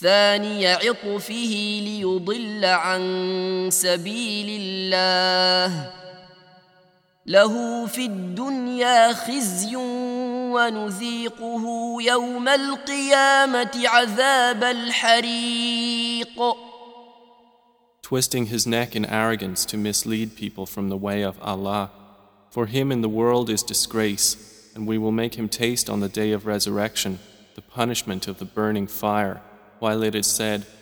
ثاني عطفه ليضل عن سبيل الله له في الدنيا خزي ونذيقه يوم القيامة عذاب الحريق. Twisting his neck in arrogance to mislead people from the way of Allah. For him in the world is disgrace, and we will make him taste on the day of resurrection the punishment of the burning fire, while it is said,